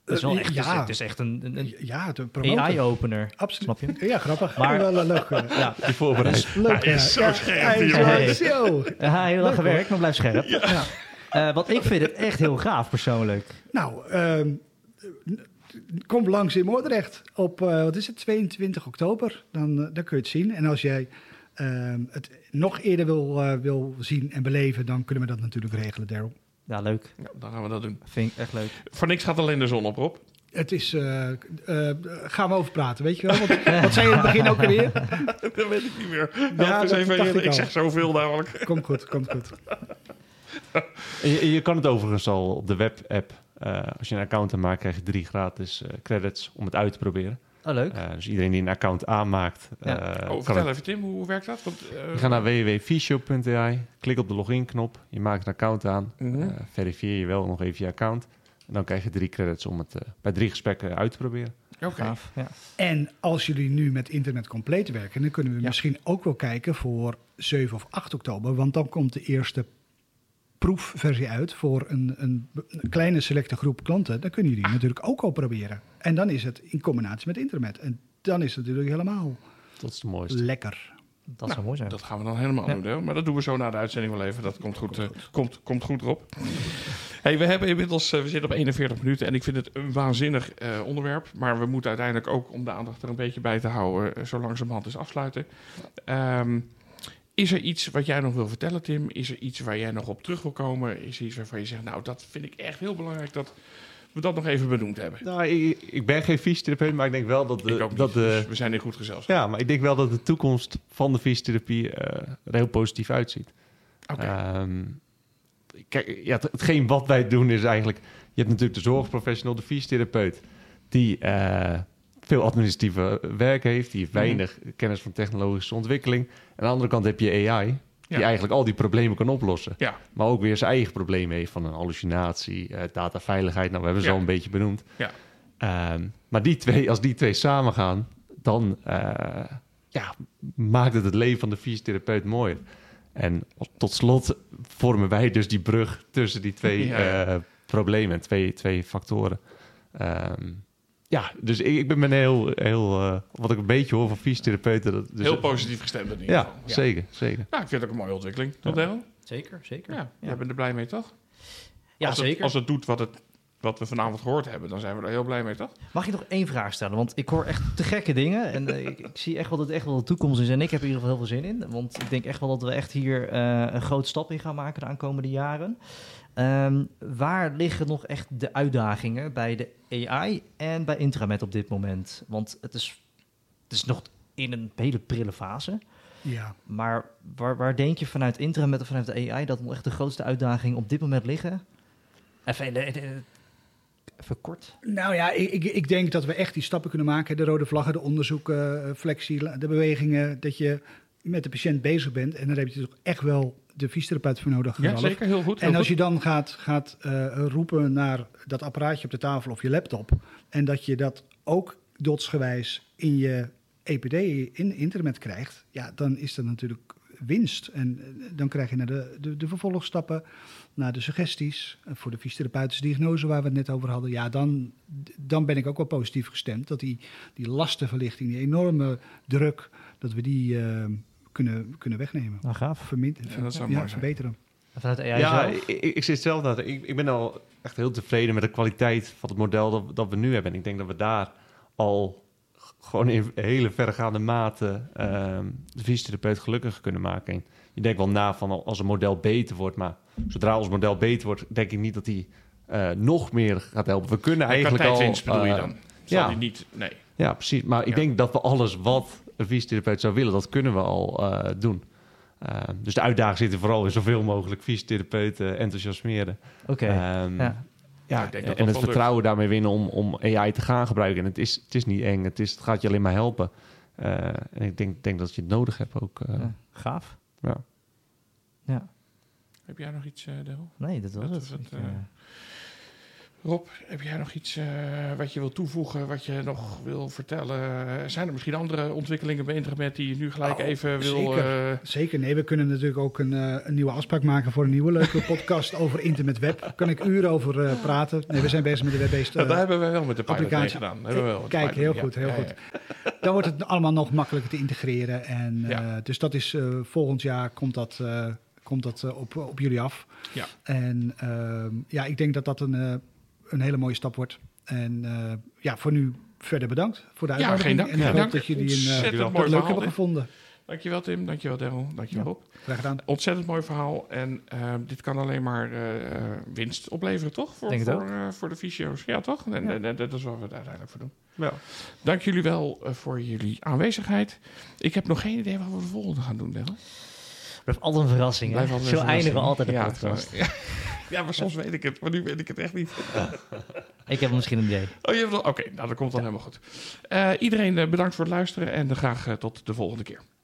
Het is wel echt, ja. het is echt een Ja, te promoten. AI-opener. Absoluut. Snap je? Ja, grappig. Maar- Wel leuk. Ja, Die voorbereid. Leuk, Hij is zo scherp, Hij is die jongen. wel zo. heel lang gewerkt, maar blijf scherp. Want ik vind het echt heel gaaf, persoonlijk. Nou, kom langs in Moordrecht op, 22 oktober. Dan kun je het zien. En als jij het nog eerder wil zien en beleven, dan kunnen we dat natuurlijk regelen, Daryl. Ja, leuk. Ja, dan gaan we dat doen. Vind ik echt leuk. Voor niks gaat alleen de zon op, Rob. Het is, gaan we over praten, weet je wel? Want, wat zei je in het begin ook alweer? Dat weet ik niet meer. Ja, dat dacht ik ik al. zeg zoveel namelijk. Komt goed. Je kan het overigens al op de webapp. Als je een account aanmaakt, krijg je 3 gratis credits om het uit te proberen. Oh, leuk. Dus iedereen die een account aanmaakt... Vertel kan het, even, Tim, hoe werkt dat? Want, je gaat naar www.visio.ai, klik op de login-knop, je maakt een account aan, verifieer je wel nog even je account. En dan krijg je 3 credits om het bij 3 gesprekken uit te proberen. Oké. Gaaf. Ja. En als jullie nu met internet compleet werken, dan kunnen we Ja. misschien ook wel kijken voor 7 of 8 oktober. Want dan komt de eerste proefversie uit voor een kleine selecte groep klanten. Dan kunnen jullie natuurlijk ook al proberen. En dan is het in combinatie met internet. En dan is het natuurlijk helemaal Dat is de mooiste. lekker. Dat zou mooi zijn. Dat gaan we dan helemaal Ja. doen. Hè? Maar dat doen we zo na de uitzending wel even. Dat komt goed, komt goed erop. Hey, we hebben inmiddels, we zitten op 41 minuten en ik vind het een waanzinnig onderwerp. Maar we moeten uiteindelijk ook, om de aandacht er een beetje bij te houden, zo langzamerhand eens afsluiten. Is er iets wat jij nog wil vertellen, Tim? Is er iets waar jij nog op terug wil komen? Is er iets waarvan je zegt, nou, dat vind ik echt heel belangrijk dat we dat nog even benoemd hebben? Nou, ik ben geen fysiotherapeut, maar ik denk wel dat Ik ook niet, dus we zijn in goed gezelschap. Ja, maar ik denk wel dat de toekomst van de fysiotherapie er heel positief uitziet. Oké. Kijk, ja, hetgeen wat wij doen is eigenlijk... Je hebt natuurlijk de zorgprofessional, de fysiotherapeut... die veel administratieve werk heeft. Die heeft weinig kennis van technologische ontwikkeling. En aan de andere kant heb je AI... die Ja. eigenlijk al die problemen kan oplossen. Ja, Maar ook weer zijn eigen problemen heeft... van een hallucinatie, dataveiligheid. Nou, we hebben ze Ja. al een beetje benoemd. ja. Maar als die twee samengaan... dan maakt het leven van de fysiotherapeut mooier. En tot slot vormen wij dus die brug tussen die twee problemen, twee factoren. Dus ik ben heel wat ik een beetje hoor van fysiotherapeuten. Dus, Heel positief gestemd in ieder ja, geval. Ja. zeker. Nou, ik vind het ook een mooie ontwikkeling. Toch, Daryl? Zeker. Ja, jij bent er blij mee, toch? Ja, Als zeker. Als het doet wat we vanavond gehoord hebben, dan zijn we er heel blij mee, toch? Mag ik nog 1 vraag stellen? Want ik hoor echt te gekke dingen. En ik zie echt wel dat het echt wel de toekomst is. En ik heb er in ieder geval heel veel zin in. Want ik denk echt wel dat we echt hier een grote stap in gaan maken de aankomende jaren. Waar liggen nog echt de uitdagingen bij de AI en bij Intramed op dit moment? Want het is nog in een hele prille fase. Ja. Maar waar denk je vanuit Intramed of vanuit de AI dat nog echt de grootste uitdagingen op dit moment liggen? Even kort. Nou ja, ik denk dat we echt die stappen kunnen maken. De rode vlaggen, de onderzoeken, flexie, de bewegingen. Dat je met de patiënt bezig bent. En daar heb je toch echt wel de fysiotherapeut voor nodig. Ja, zeker. Heel goed. En als je dan gaat roepen naar dat apparaatje op de tafel of je laptop. En dat je dat ook dotsgewijs in je EPD, in internet krijgt. Ja, dan is dat natuurlijk winst. En dan krijg je naar de vervolgstappen, naar de suggesties. Voor de fysiotherapeutische diagnose waar we het net over hadden. Ja, dan ben ik ook wel positief gestemd. Dat die lastenverlichting, die enorme druk, dat we die kunnen wegnemen. Nou, gaaf. Verminderen, dat zou mooi zijn. verbeteren. En vanuit de AI Ja, zelf? ik zit zelf naar. Ik ben al echt heel tevreden met de kwaliteit van het model dat we nu hebben. En ik denk dat we daar al gewoon in hele verregaande mate de fysiotherapeut gelukkiger kunnen maken. En je denkt wel na van als een model beter wordt, maar zodra ons model beter wordt, denk ik niet dat die nog meer gaat helpen. We kunnen eigenlijk al... Qua bedoel je dan? Zal ja. die niet... Nee. Ja, precies. Maar ik denk dat we alles wat een fysiotherapeut zou willen, dat kunnen we al doen. Dus de uitdaging zit er vooral in zoveel mogelijk fysiotherapeuten enthousiasmeren. Oké. Ja, ik denk dat en dat het wel vertrouwen daarmee winnen om AI te gaan gebruiken. En het is niet eng, het gaat je alleen maar helpen. En ik denk dat je het nodig hebt ook. Gaaf. Ja. Ja. Heb jij nog iets, Daryl? Nee, dat was Dat het. was het, Rob, heb jij nog iets wat je wil toevoegen, wat je nog wil vertellen? Zijn er misschien andere ontwikkelingen bij Intramed die je nu gelijk even wil... Zeker, nee. We kunnen natuurlijk ook een nieuwe afspraak maken voor een nieuwe leuke podcast over Internet Web. Daar kan ik uren over praten. Nee, we zijn bezig met de web-based dat hebben wij wel met de pilot applicatie gedaan. Kijk, heel goed. Dan wordt het allemaal nog makkelijker te integreren. En, dus dat is volgend jaar komt dat op jullie af. Ja. En ik denk dat dat een hele mooie stap wordt. En voor nu verder bedankt voor de uitnodiging. Geen dank. En ik hoop dat jullie een leuk hebben gevonden. Dankjewel Tim, dankjewel Daryl, dankjewel Rob. Graag gedaan. Ontzettend mooi verhaal. En dit kan alleen maar winst opleveren, toch? Voor de fysio's. Ja, toch? En dat is wat we het uiteindelijk voor doen. Ja. Dank jullie wel voor jullie aanwezigheid. Ik heb nog geen idee wat we de volgende gaan doen, Daryl. Blijft altijd een verrassing. Hè? Zo eindigen we altijd de podcast. Ja, maar soms weet ik het. Maar nu weet ik het echt niet. Ik heb misschien een idee. Oké, dat komt dan helemaal goed. Iedereen bedankt voor het luisteren en graag tot de volgende keer.